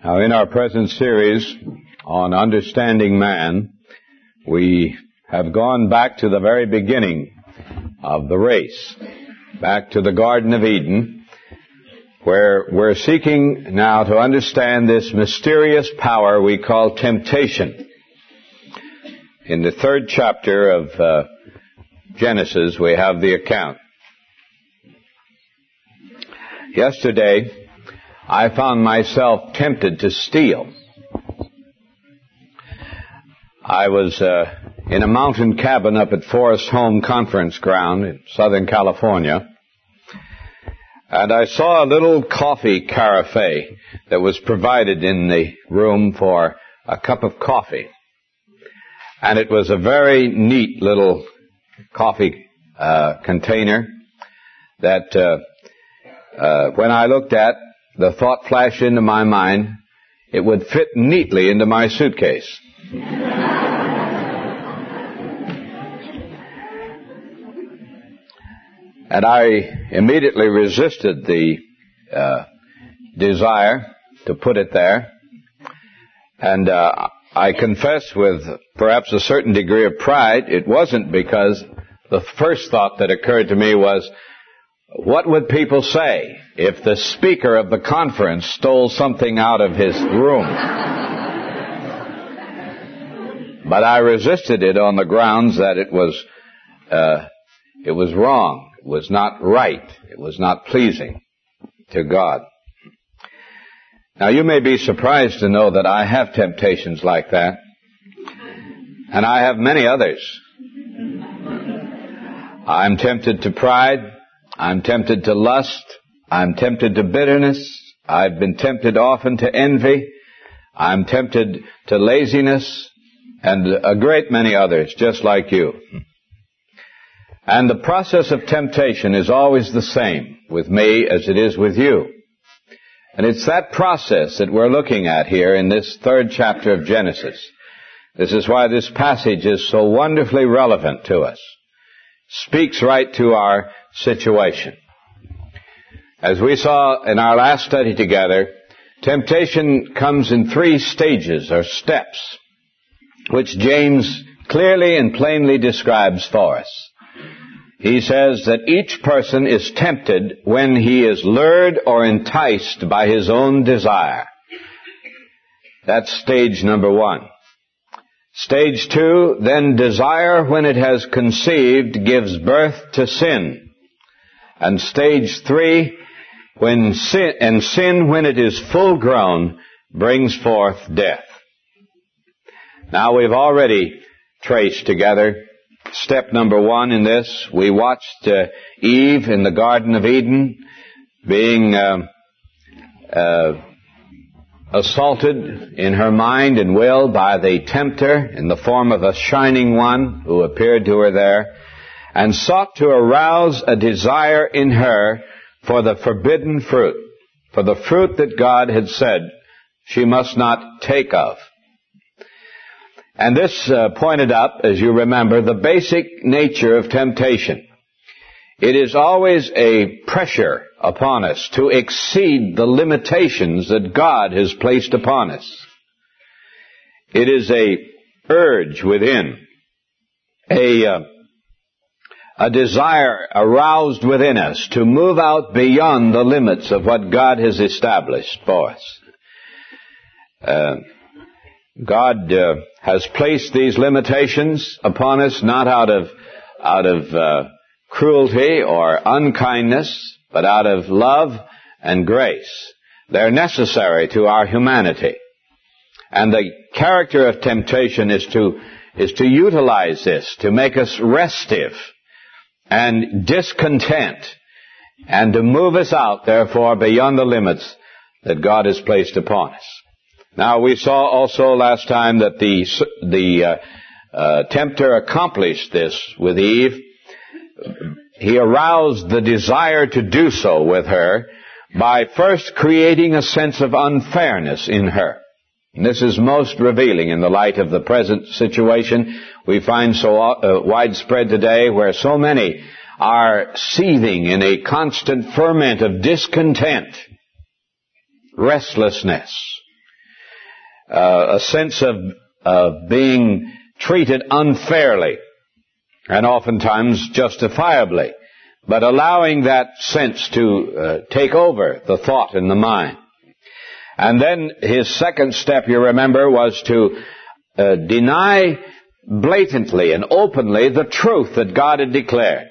Now, in our present series on understanding man, we have gone back to the very beginning of the race, back to the Garden of Eden, where we're seeking now to understand this mysterious power we call temptation. In the 3rd chapter of Genesis, we have the account. Yesterday, I found myself tempted to steal. I was in a mountain cabin up at Forest Home Conference Ground in Southern California, and I saw a little coffee carafe that was provided in the room for a cup of coffee. And it was a very neat little coffee container that when I looked at, the thought flashed into my mind, it would fit neatly into my suitcase. And I immediately resisted the desire to put it there. And I confess with perhaps a certain degree of pride, it wasn't because the first thought that occurred to me was, what would people say if the speaker of the conference stole something out of his room? But I resisted it on the grounds that it was wrong. It was not right. It was not pleasing to God. Now, you may be surprised to know that I have temptations like that. And I have many others. I'm tempted to pride. I'm tempted to lust. I'm tempted to bitterness. I've been tempted often to envy. I'm tempted to laziness and a great many others, just like you. And the process of temptation is always the same with me as it is with you. And it's that process that we're looking at here in this 3rd chapter of Genesis. This is why this passage is so wonderfully relevant to us. Speaks right to our situation. As we saw in our last study together, temptation comes in 3 stages or steps, which James clearly and plainly describes for us. He says that each person is tempted when he is lured or enticed by his own desire. That's stage number 1. Stage 2, then desire when it has conceived gives birth to sin. And stage 3, when sin when it is full grown brings forth death. Now we've already traced together step number 1 in this. We watched Eve in the Garden of Eden being assaulted in her mind and will by the tempter in the form of a shining one who appeared to her there and sought to arouse a desire in her for the forbidden fruit, for the fruit that God had said she must not take of. And this pointed up, as you remember, the basic nature of temptation. It is always a pressure upon us to exceed the limitations that God has placed upon us. It is a urge within, a desire aroused within us to move out beyond the limits of what God has established for us. God has placed these limitations upon us not out of cruelty or unkindness, but out of love and grace. They're necessary to our humanity. And the character of temptation is to utilize this, to make us restive and discontent, and to move us out, therefore, beyond the limits that God has placed upon us. Now, we saw also last time that the tempter accomplished this with Eve. He aroused the desire to do so with her by first creating a sense of unfairness in her. And this is most revealing in the light of the present situation we find so widespread today, where so many are seething in a constant ferment of discontent, restlessness, a sense of being treated unfairly, and oftentimes justifiably, but allowing that sense to take over the thought in the mind. And then his second step, you remember, was to deny blatantly and openly the truth that God had declared.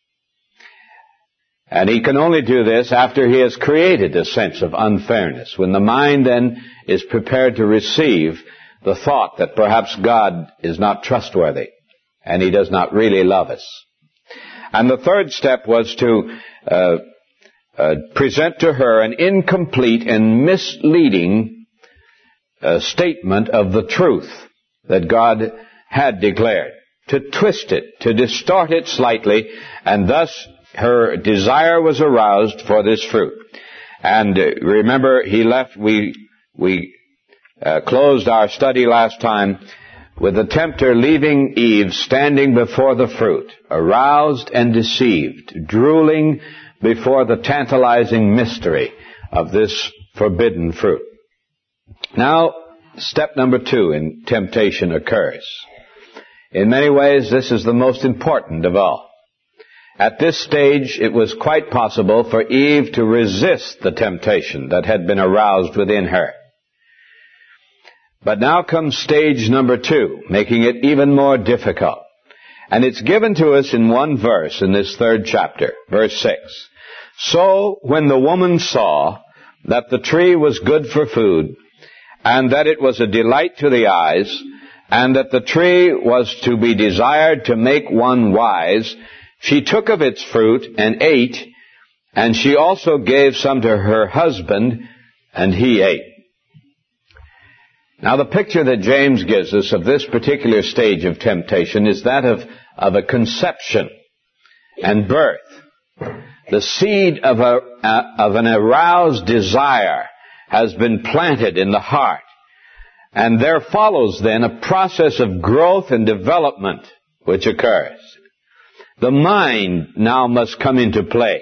And he can only do this after he has created a sense of unfairness, when the mind then is prepared to receive the thought that perhaps God is not trustworthy and he does not really love us. And the third step was to present to her an incomplete and misleading statement of the truth that God had declared, to twist it, to distort it slightly, and thus her desire was aroused for this fruit. And remember, we closed our study last time with the tempter leaving Eve standing before the fruit, aroused and deceived, drooling before the tantalizing mystery of this forbidden fruit. Now, step number 2 in temptation occurs. In many ways, this is the most important of all. At this stage, it was quite possible for Eve to resist the temptation that had been aroused within her. But now comes stage number 2, making it even more difficult. And it's given to us in one verse in this 3rd chapter, verse 6. So when the woman saw that the tree was good for food, and that it was a delight to the eyes, and that the tree was to be desired to make one wise, she took of its fruit and ate, and she also gave some to her husband, and he ate. Now the picture that James gives us of this particular stage of temptation is that of a conception and birth. The seed of an aroused desire has been planted in the heart, and there follows then a process of growth and development which occurs. The mind now must come into play.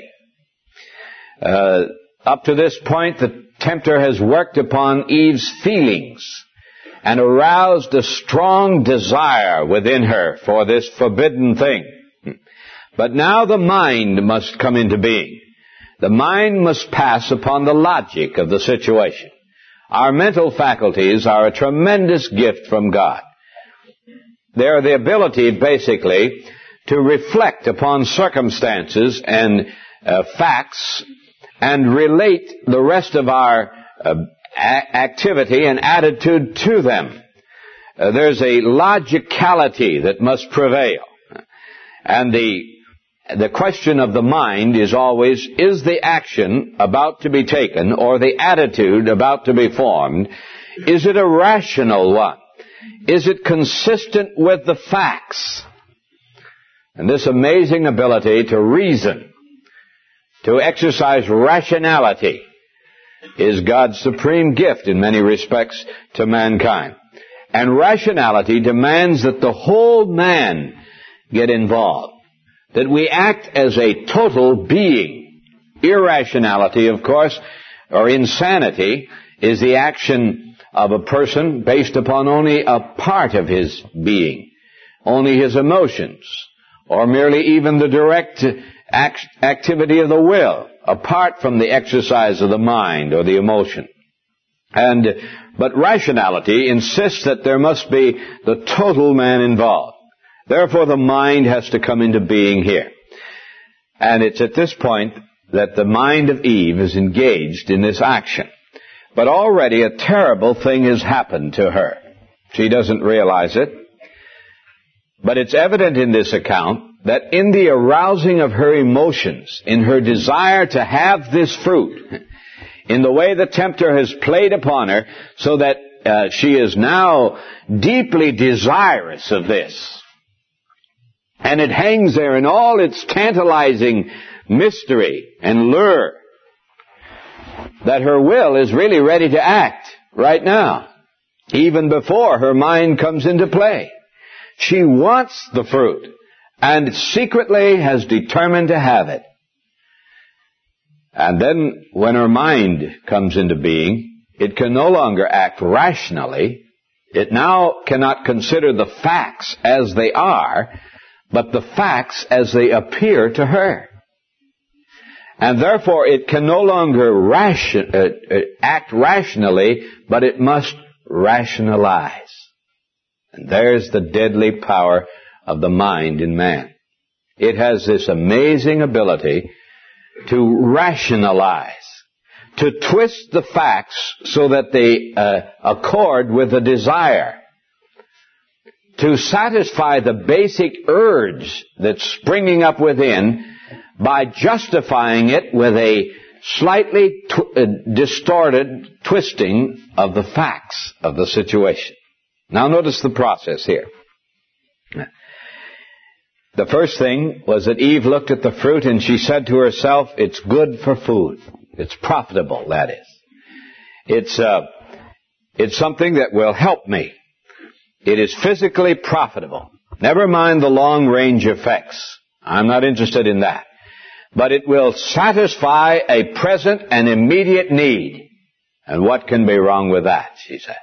Up to this point, the tempter has worked upon Eve's feelings and aroused a strong desire within her for this forbidden thing. But now the mind must come into being. The mind must pass upon the logic of the situation. Our mental faculties are a tremendous gift from God. They are the ability, basically, to reflect upon circumstances and facts and relate the rest of our activity and attitude to them. There's a logicality that must prevail. And the question of the mind is always, is the action about to be taken or the attitude about to be formed, is it a rational one? Is it consistent with the facts? And this amazing ability to reason, to exercise rationality, is God's supreme gift in many respects to mankind. And rationality demands that the whole man get involved, that we act as a total being. Irrationality, of course, or insanity, is the action of a person based upon only a part of his being, only his emotions, or merely even the direct activity of the will, apart from the exercise of the mind or the emotion. But rationality insists that there must be the total man involved. Therefore, the mind has to come into being here. And it's at this point that the mind of Eve is engaged in this action. But already a terrible thing has happened to her. She doesn't realize it. But it's evident in this account that in the arousing of her emotions, in her desire to have this fruit, in the way the tempter has played upon her, so that she is now deeply desirous of this. And it hangs there in all its tantalizing mystery and lure, that her will is really ready to act right now, even before her mind comes into play. She wants the fruit, and secretly has determined to have it. And then, when her mind comes into being, It can no longer act rationally. It now cannot consider the facts as they are, but the facts as they appear to her. And therefore it can no longer act rationally, but it must rationalize. And there's the deadly power of the mind in man. It has this amazing ability to rationalize, to twist the facts so that they accord with the desire, to satisfy the basic urge that's springing up within by justifying it with a slightly distorted twisting of the facts of the situation. Now notice the process here. The first thing was that Eve looked at the fruit and she said to herself, it's good for food. It's profitable, that is. It's something that will help me. It is physically profitable. Never mind the long-range effects. I'm not interested in that. But it will satisfy a present and immediate need. And what can be wrong with that, she said.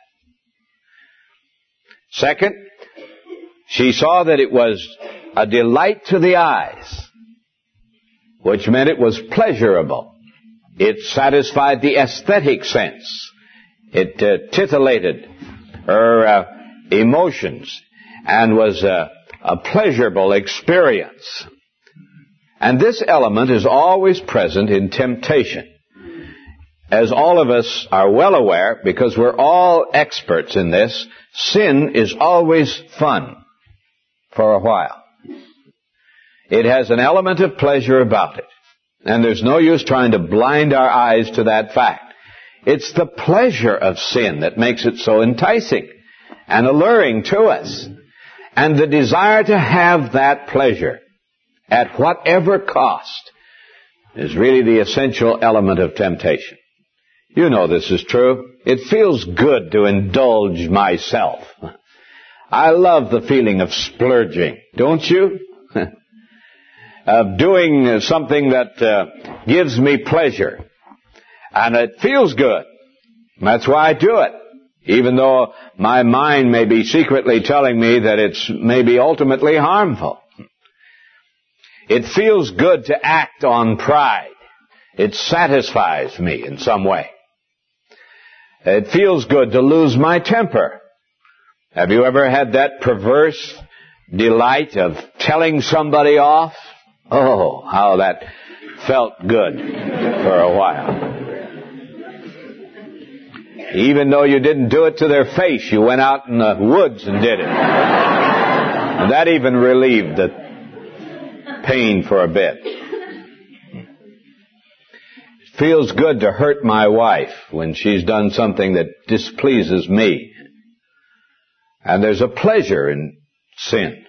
Second, she saw that it was a delight to the eyes, which meant it was pleasurable. It satisfied the aesthetic sense. It titillated her emotions and was a pleasurable experience. And this element is always present in temptation. As all of us are well aware, because we're all experts in this, sin is always fun for a while. It has an element of pleasure about it. And there's no use trying to blind our eyes to that fact. It's the pleasure of sin that makes it so enticing and alluring to us. And the desire to have that pleasure at whatever cost is really the essential element of temptation. You know this is true. It feels good to indulge myself. I love the feeling of splurging, don't you? Of doing something that gives me pleasure. And it feels good. That's why I do it. Even though my mind may be secretly telling me that it's maybe ultimately harmful. It feels good to act on pride. It satisfies me in some way. It feels good to lose my temper. Have you ever had that perverse delight of telling somebody off? Oh, how that felt good for a while. Even though you didn't do it to their face, you went out in the woods and did it. And that even relieved the pain for a bit. It feels good to hurt my wife when she's done something that displeases me. And there's a pleasure in sin.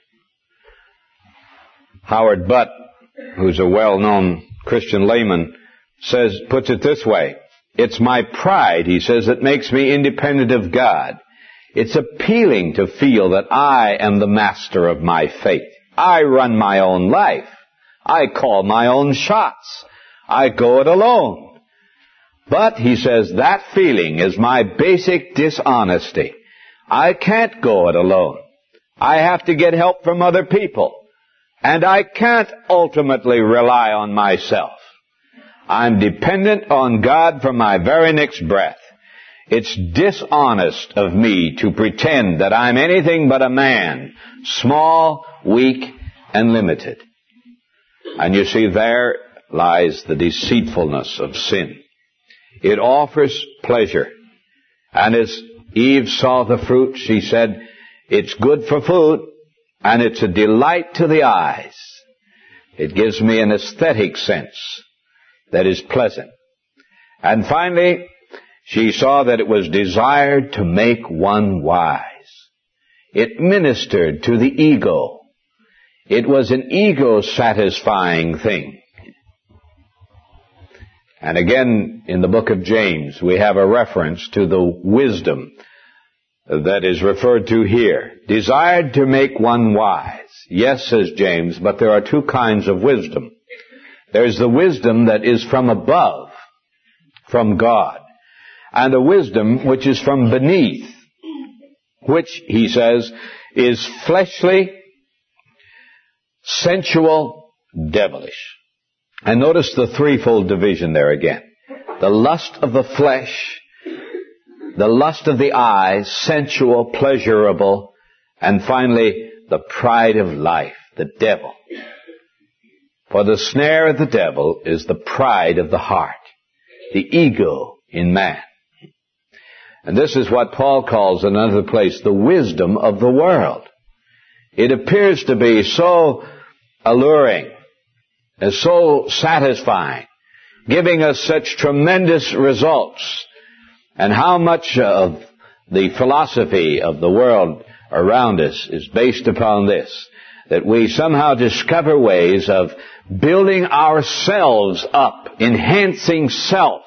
Howard Butt, who's a well-known Christian layman, puts it this way. It's my pride, he says, that makes me independent of God. It's appealing to feel that I am the master of my fate. I run my own life. I call my own shots. I go it alone. But, he says, that feeling is my basic dishonesty. I can't go it alone. I have to get help from other people. And I can't ultimately rely on myself. I'm dependent on God for my very next breath. It's dishonest of me to pretend that I'm anything but a man, small, weak, and limited. And you see, there lies the deceitfulness of sin. It offers pleasure. And as Eve saw the fruit, she said, it's good for food, and it's a delight to the eyes. It gives me an aesthetic sense that is pleasant. And finally, she saw that it was desired to make one wise. It ministered to the ego. It was an ego-satisfying thing. And again, in the book of James, we have a reference to the wisdom that is referred to here. Desired to make one wise. Yes, says James, but there are two kinds of wisdom. There's the wisdom that is from above, from God. and a wisdom which is from beneath, which, he says, is fleshly, sensual, devilish. And notice the threefold division there again. The lust of the flesh, the lust of the eyes, sensual, pleasurable, and finally, the pride of life, the devil. For the snare of the devil is the pride of the heart, the ego in man. And this is what Paul calls in another place the wisdom of the world. It appears to be so alluring and so satisfying, giving us such tremendous results. And how much of the philosophy of the world around us is based upon this, that we somehow discover ways of building ourselves up, enhancing self,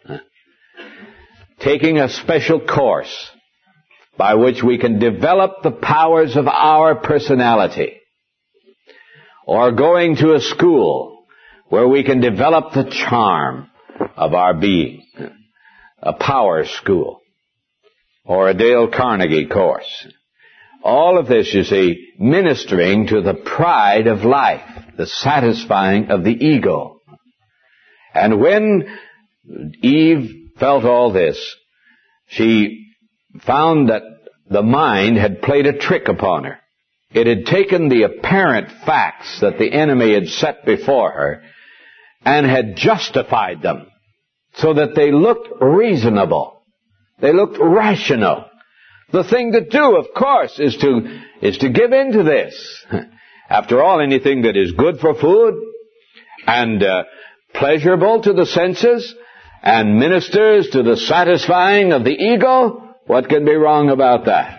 taking a special course by which we can develop the powers of our personality, or going to a school where we can develop the charm of our being, a power school, or a Dale Carnegie course. All of this, you see, ministering to the pride of life, the satisfying of the ego. And when Eve felt all this, she found that the mind had played a trick upon her. It had taken the apparent facts that the enemy had set before her and had justified them so that they looked reasonable. They looked rational. The thing to do, of course, is to give in to this. After all, anything that is good for food and pleasurable to the senses and ministers to the satisfying of the ego, what can be wrong about that?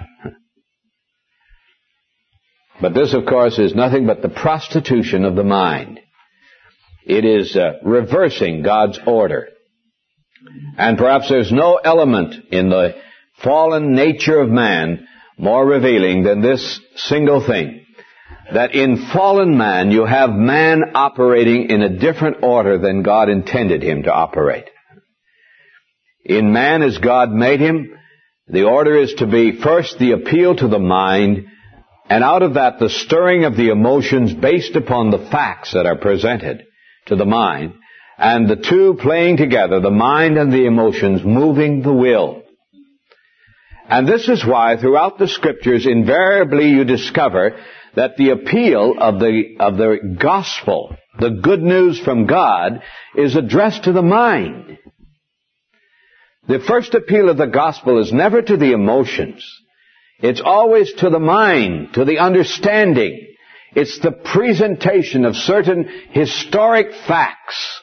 But this, of course, is nothing but the prostitution of the mind. It is reversing God's order. And perhaps there's no element in the fallen nature of man more revealing than this single thing, that in fallen man you have man operating in a different order than God intended him to operate. In man, as God made him, the order is to be first the appeal to the mind, and out of that the stirring of the emotions based upon the facts that are presented to the mind, and the two playing together, the mind and the emotions, moving the will. And this is why throughout the Scriptures invariably you discover that the appeal of the gospel, the good news from God, is addressed to the mind. The first appeal of the gospel is never to the emotions. It's always to the mind, to the understanding. It's the presentation of certain historic facts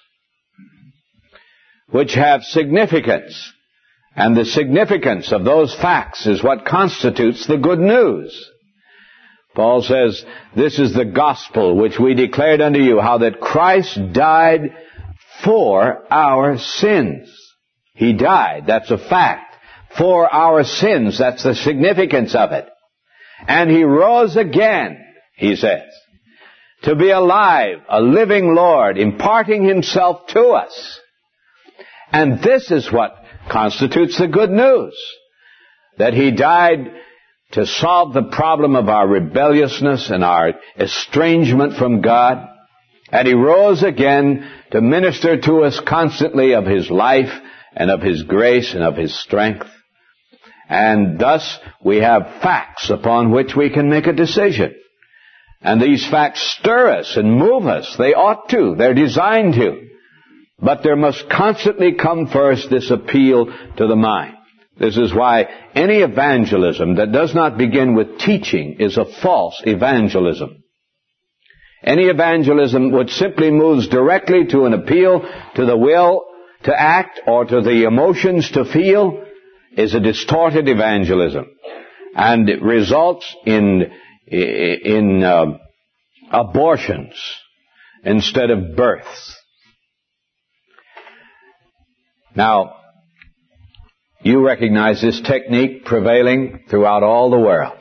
which have significance. And the significance of those facts is what constitutes the good news. Paul says, this is the gospel which we declared unto you, how that Christ died for our sins. He died, that's a fact. For our sins, that's the significance of it. And He rose again, he says, to be alive, a living Lord, imparting Himself to us. And this is what constitutes the good news, that He died to solve the problem of our rebelliousness and our estrangement from God, and He rose again to minister to us constantly of His life and of His grace and of His strength. And thus we have facts upon which we can make a decision. And these facts stir us and move us. They ought to. They're designed to. But there must constantly come first this appeal to the mind. This is why any evangelism that does not begin with teaching is a false evangelism. Any evangelism which simply moves directly to an appeal to the will to act or to the emotions to feel is a distorted evangelism. And it results in abortions instead of births. Now, you recognize this technique prevailing throughout all the world.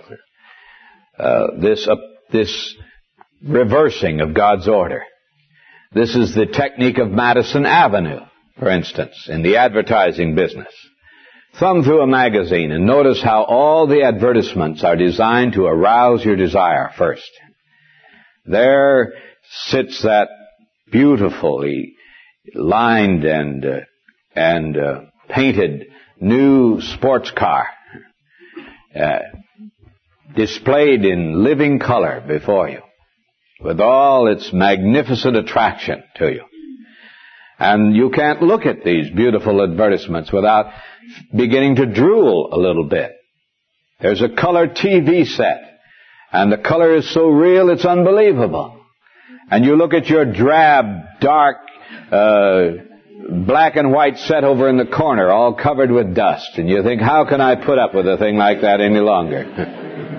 This reversing of God's order. This is the technique of Madison Avenue, for instance, in the advertising business. thumb through a magazine and notice how all the advertisements are designed to arouse your desire first. There sits that beautifully lined and painted new sports car, displayed in living color before you, with all its magnificent attraction to you. And you can't look at these beautiful advertisements without beginning to drool a little bit. There's a color TV set, and the color is so real it's unbelievable. And you look at your drab, dark, black and white set over in the corner, all covered with dust, and you think, how can I put up with a thing like that any longer?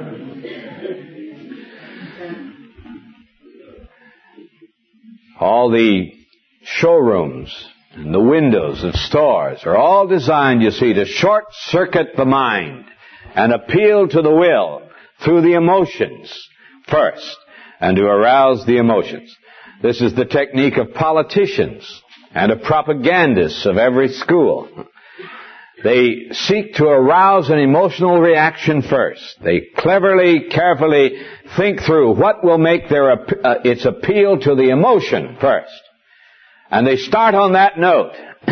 All the showrooms and the windows of stores are all designed, you see, to short-circuit the mind and appeal to the will through the emotions first, and to arouse the emotions. This is the technique of politicians and of propagandists of every school. They seek to arouse an emotional reaction first. They cleverly, carefully think through what will make its appeal to the emotion first. And they start on that note.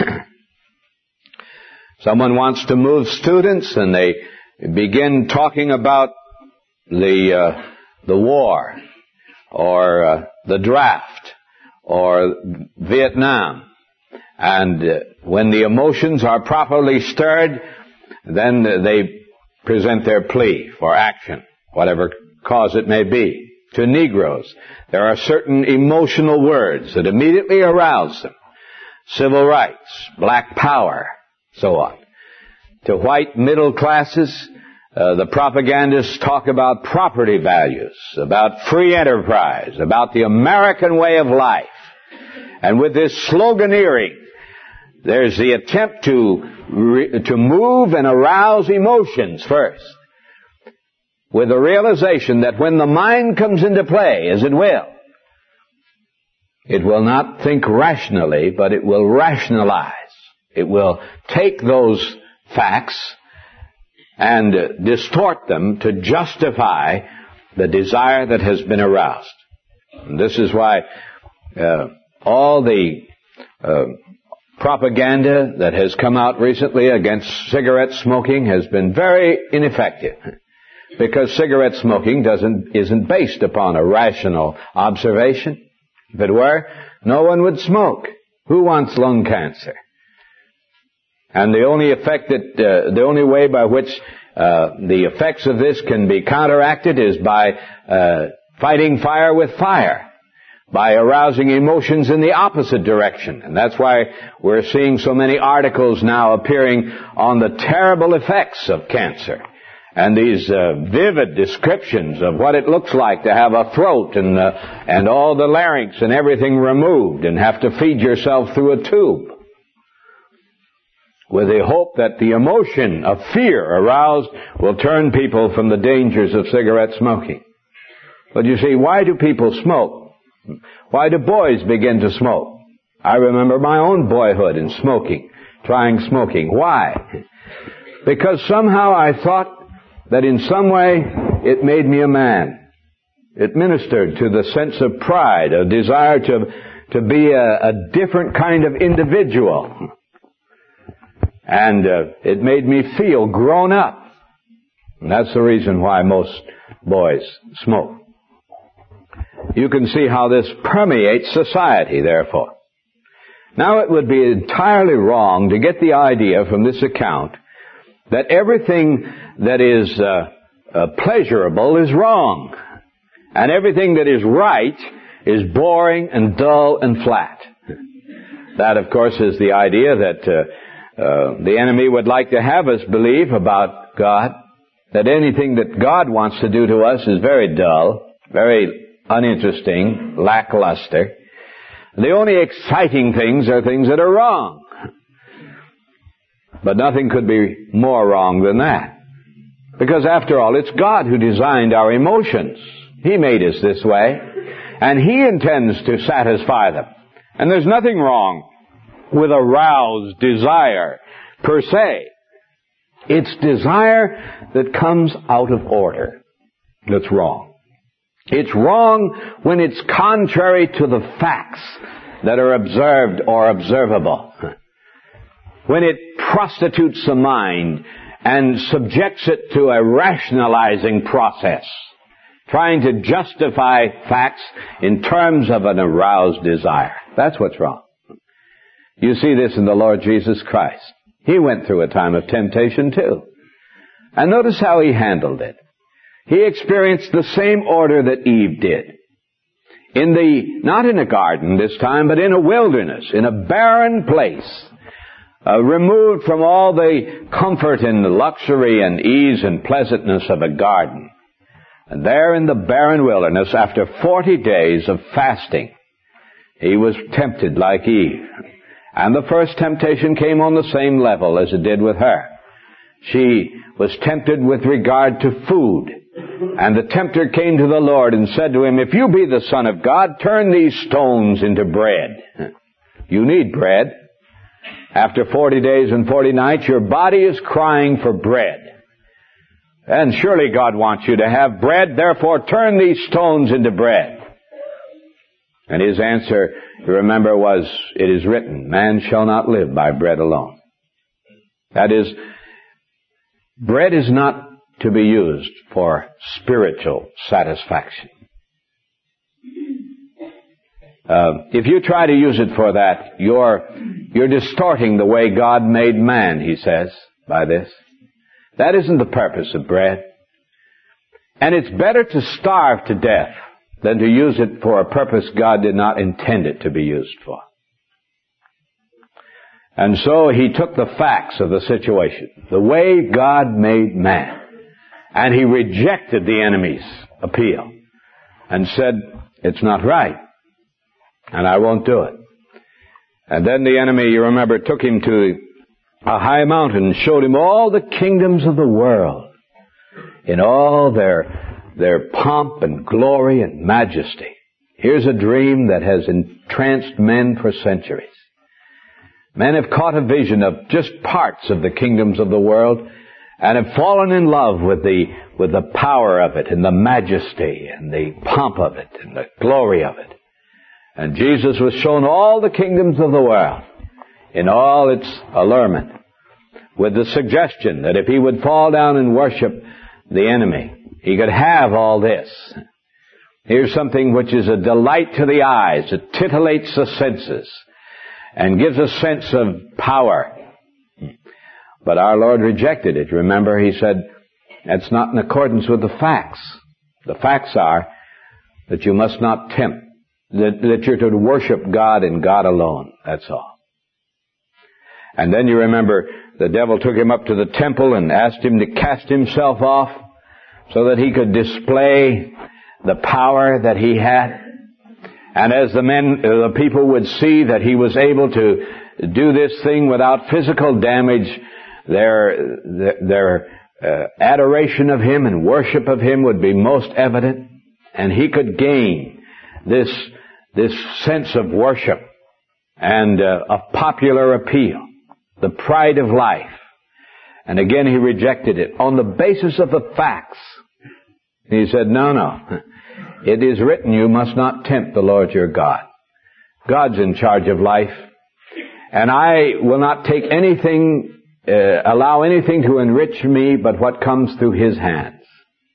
Someone wants to move students, and they begin talking about the war, or the draft, or Vietnam. And when the emotions are properly stirred, then they present their plea for action, whatever cause it may be. To Negroes, there are certain emotional words that immediately arouse them. Civil rights, black power, so on. To white middle classes, the propagandists talk about property values, about free enterprise, about the American way of life. And with this sloganeering, there's the attempt to move and arouse emotions first, with the realization that when the mind comes into play, as it will not think rationally, but it will rationalize. It will take those facts and distort them to justify the desire that has been aroused. And this is why all the propaganda that has come out recently against cigarette smoking has been very ineffective, because cigarette smoking isn't based upon a rational observation. If it were, no one would smoke. Who wants lung cancer? And the only way by which the effects of this can be counteracted is by fighting fire with fire, by arousing emotions in the opposite direction. And that's why we're seeing so many articles now appearing on the terrible effects of cancer, and these vivid descriptions of what it looks like to have a throat and all the larynx and everything removed and have to feed yourself through a tube, with the hope that the emotion of fear aroused will turn people from the dangers of cigarette smoking. But you see, why do people smoke? Why do boys begin to smoke? I remember my own boyhood in trying smoking. Why? Because somehow I thought that in some way it made me a man. It ministered to the sense of pride, a desire to be a different kind of individual. And it made me feel grown up. And that's the reason why most boys smoke. You can see how this permeates society, therefore. Now, it would be entirely wrong to get the idea from this account that everything that is pleasurable is wrong, and everything that is right is boring and dull and flat. That, of course, is the idea that the enemy would like to have us believe about God, that anything that God wants to do to us is very dull, very uninteresting, lackluster. The only exciting things are things that are wrong. But nothing could be more wrong than that. Because after all, it's God who designed our emotions. He made us this way, and He intends to satisfy them. And there's nothing wrong with aroused desire per se. It's desire that comes out of order that's wrong. It's wrong when it's contrary to the facts that are observed or observable. When it prostitutes the mind and subjects it to a rationalizing process, trying to justify facts in terms of an aroused desire. That's what's wrong. You see this in the Lord Jesus Christ. He went through a time of temptation too. And notice how he handled it. He experienced the same order that Eve did. Not in a garden this time, but in a wilderness, in a barren place, removed from all the comfort and the luxury and ease and pleasantness of a garden. And there in the barren wilderness, after 40 days of fasting, he was tempted like Eve. And the first temptation came on the same level as it did with her. She was tempted with regard to food. And the tempter came to the Lord and said to him, "If you be the Son of God, turn these stones into bread." You need bread. After 40 days and 40 nights, your body is crying for bread. And surely God wants you to have bread, therefore turn these stones into bread. And his answer, you remember, was, "It is written, man shall not live by bread alone." That is, bread is not to be used for spiritual satisfaction. If you try to use it for that, you're distorting the way God made man, he says, by this. That isn't the purpose of bread. And it's better to starve to death than to use it for a purpose God did not intend it to be used for. And so he took the facts of the situation, the way God made man, and he rejected the enemy's appeal and said, "It's not right, and I won't do it." And then the enemy, you remember, took him to a high mountain and showed him all the kingdoms of the world in all their pomp and glory and majesty. Here's a dream that has entranced men for centuries. Men have caught a vision of just parts of the kingdoms of the world and have fallen in love with the power of it and the majesty and the pomp of it and the glory of it. And Jesus was shown all the kingdoms of the world in all its allurement, with the suggestion that if he would fall down and worship the enemy, he could have all this. Here's something which is a delight to the eyes. It titillates the senses and gives a sense of power. But our Lord rejected it. Remember, he said, that's not in accordance with the facts. The facts are that you must not tempt, that you're to worship God and God alone. That's all. And then you remember the devil took him up to the temple and asked him to cast himself off so that he could display the power that he had. And as the people would see that he was able to do this thing without physical damage, their adoration of him and worship of him would be most evident, and he could gain this sense of worship and of popular appeal, the pride of life. And again he rejected it on the basis of the facts. He said, no. It is written, you must not tempt the Lord your God. God's in charge of life. And I will not take anything, allow anything to enrich me but what comes through his hands.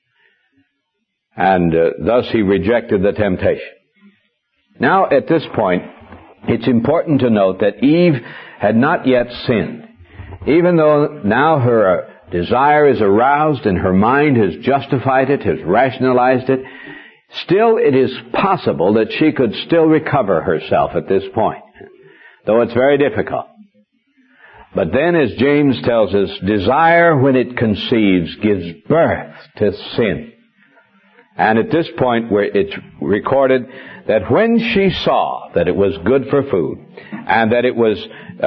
And thus he rejected the temptation. Now at this point, it's important to note that Eve had not yet sinned. Even though now her desire is aroused and her mind has justified it, has rationalized it, still it is possible that she could still recover herself at this point, though it's very difficult. But then, as James tells us, desire when it conceives gives birth to sin. And at this point where it's recorded that when she saw that it was good for food and that it was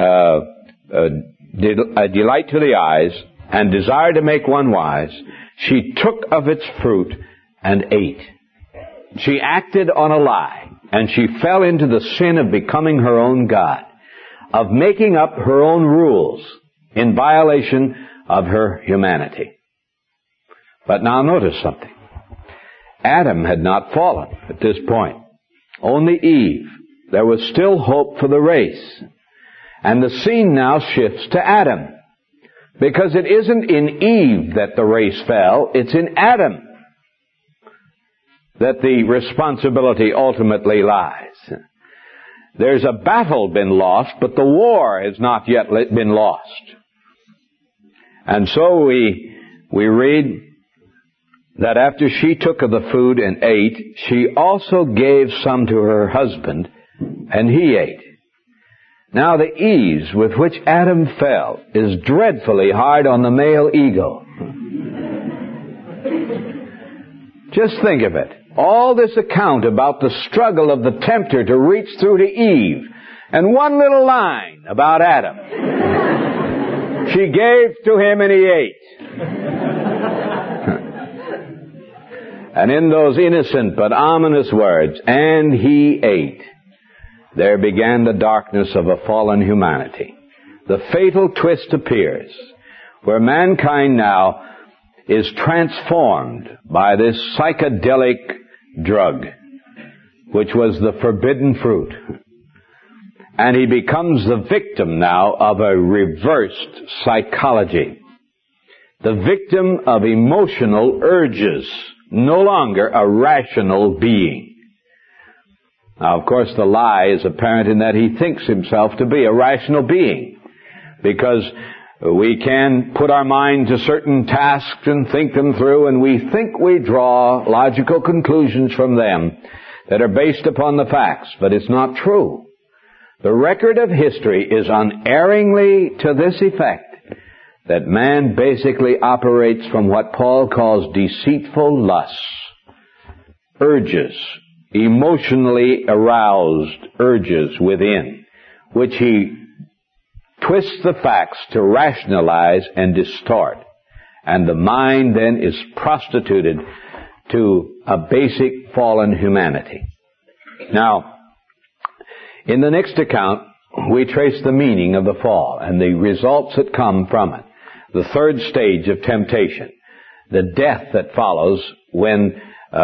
a delight to the eyes and desired to make one wise, she took of its fruit and ate. She acted on a lie, and she fell into the sin of becoming her own God, of making up her own rules in violation of her humanity. But now notice something. Adam had not fallen at this point. Only Eve. There was still hope for the race. And the scene now shifts to Adam. Because it isn't in Eve that the race fell, it's in Adam that the responsibility ultimately lies. There's a battle been lost, but the war has not yet been lost. And so we read that after she took of the food and ate, she also gave some to her husband, and he ate. Now the ease with which Adam fell is dreadfully hard on the male ego. Just think of it. All this account about the struggle of the tempter to reach through to Eve, and one little line about Adam. She gave to him and he ate. And in those innocent but ominous words, and he ate, there began the darkness of a fallen humanity. The fatal twist appears, where mankind now is transformed by this psychedelic drug, which was the forbidden fruit. And he becomes the victim now of a reversed psychology. The victim of emotional urges, no longer a rational being. Now, of course, the lie is apparent in that he thinks himself to be a rational being, because we can put our mind to certain tasks and think them through, and we think we draw logical conclusions from them that are based upon the facts, but it's not true. The record of history is unerringly to this effect, that man basically operates from what Paul calls deceitful lusts, urges, emotionally aroused urges within, which he twists the facts to rationalize and distort. And the mind then is prostituted to a basic fallen humanity. Now, in the next account, we trace the meaning of the fall and the results that come from it. The third stage of temptation, the death that follows when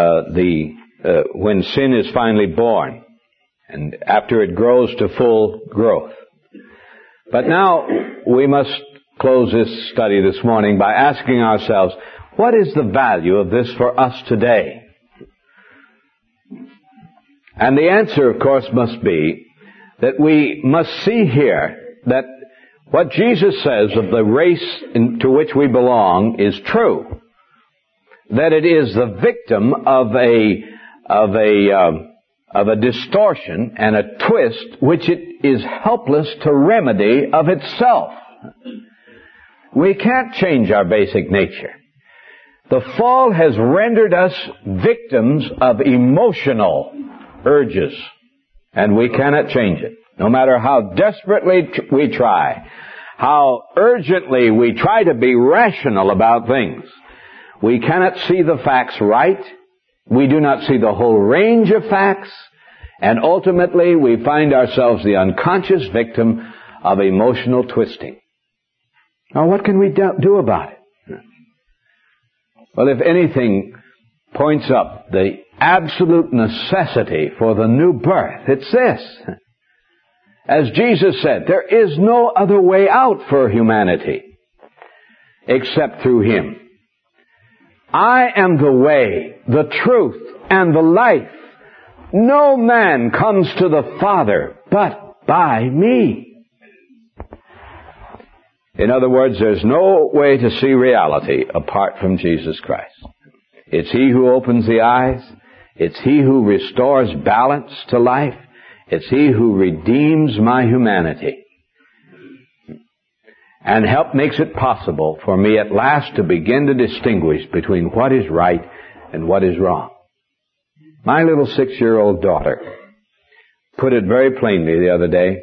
sin is finally born, and after it grows to full growth. But now we must close this study this morning by asking ourselves, what is the value of this for us today? And the answer, of course, must be that we must see here that what Jesus says of the race to which we belong is true. That it is the victim of a distortion and a twist which it is helpless to remedy of itself. We can't change our basic nature. The fall has rendered us victims of emotional urges, and we cannot change it. No matter how desperately we try, how urgently we try to be rational about things, we cannot see the facts right. We do not see the whole range of facts, and ultimately we find ourselves the unconscious victim of emotional twisting. Now, what can we do about it? Well, if anything points up the absolute necessity for the new birth, it's this. As Jesus said, there is no other way out for humanity except through Him. I am the way, the truth, and the life. No man comes to the Father but by me. In other words, there's no way to see reality apart from Jesus Christ. It's He who opens the eyes. It's He who restores balance to life. It's He who redeems my humanity and makes it possible for me at last to begin to distinguish between what is right and what is wrong. My little 6-year-old daughter put it very plainly the other day.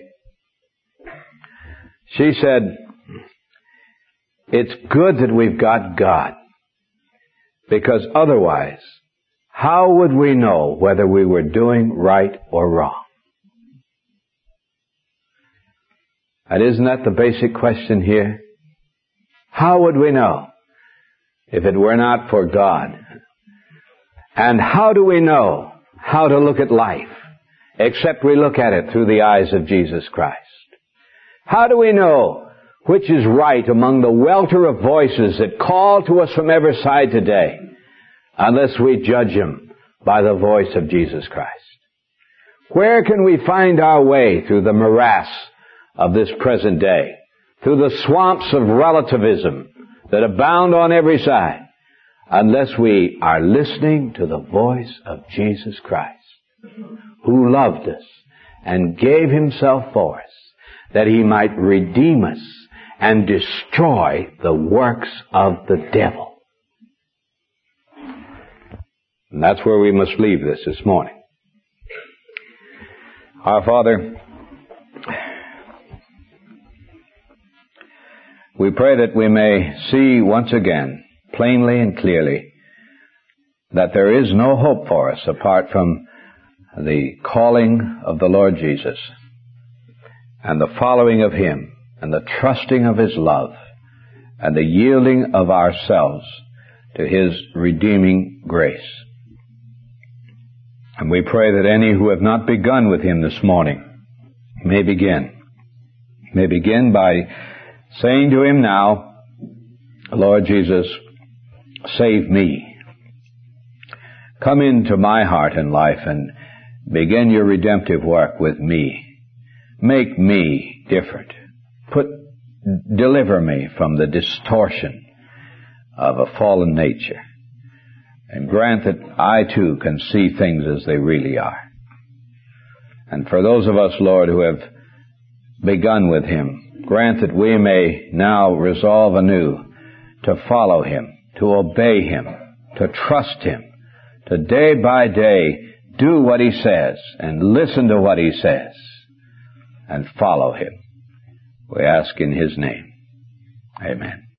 She said, "It's good that we've got God, because otherwise, how would we know whether we were doing right or wrong?" And isn't that the basic question here? How would we know if it were not for God? And how do we know how to look at life except we look at it through the eyes of Jesus Christ? How do we know which is right among the welter of voices that call to us from every side today unless we judge them by the voice of Jesus Christ? Where can we find our way through the morass of this present day, through the swamps of relativism that abound on every side, unless we are listening to the voice of Jesus Christ, who loved us and gave himself for us, that he might redeem us and destroy the works of the devil. And that's where we must leave this morning. Our Father, we pray that we may see once again, plainly and clearly, that there is no hope for us apart from the calling of the Lord Jesus and the following of him and the trusting of his love and the yielding of ourselves to his redeeming grace. And we pray that any who have not begun with him this morning may begin by saying to him now, Lord Jesus, save me. Come into my heart and life and begin your redemptive work with me. Make me different. Deliver me from the distortion of a fallen nature. And grant that I too can see things as they really are. And for those of us, Lord, who have begun with him, grant that we may now resolve anew to follow him, to obey him, to trust him, to day by day do what he says and listen to what he says and follow him. We ask in his name. Amen.